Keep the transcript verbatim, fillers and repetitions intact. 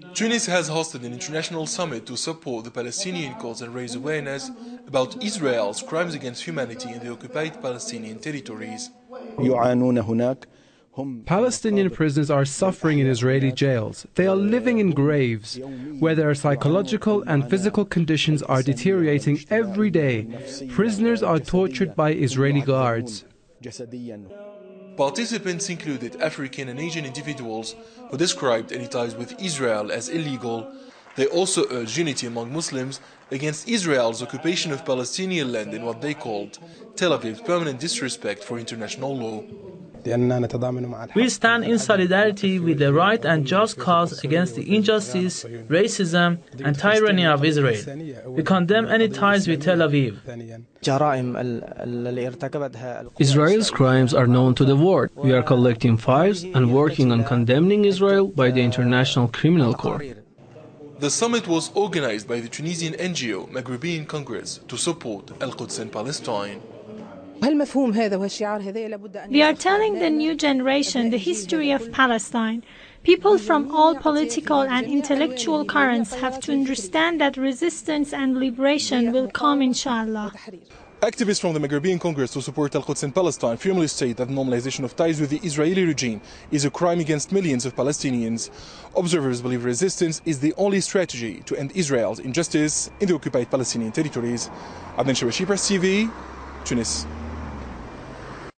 Tunis has hosted an international summit to support the Palestinian cause and raise awareness about Israel's crimes against humanity in the occupied Palestinian territories. Palestinian prisoners are suffering in Israeli jails. They are living in graves, where their psychological and physical conditions are deteriorating every day. Prisoners are tortured by Israeli guards. Participants included African and Asian individuals who described any ties with Israel as illegal. They also urged unity among Muslims against Israel's occupation of Palestinian land and what they called Tel Aviv's permanent disrespect for international law. We stand in solidarity with the right and just cause against the injustice, racism, and tyranny of Israel. We condemn any ties with Tel Aviv. Israel's crimes are known to the world. We are collecting files and working on condemning Israel by the International Criminal Court. The summit was organized by the Tunisian N G O Maghrebian Congress to support Al-Quds and Palestine. We are telling the new generation the history of Palestine. People from all political and intellectual currents have to understand that resistance and liberation will come, inshallah. Activists from the Maghrebian Congress to support Al-Quds and Palestine firmly state that the normalization of ties with the Israeli regime is a crime against millions of Palestinians. Observers believe resistance is the only strategy to end Israel's injustice in the occupied Palestinian territories. Abdel Shawashi, Press T V, Tunis.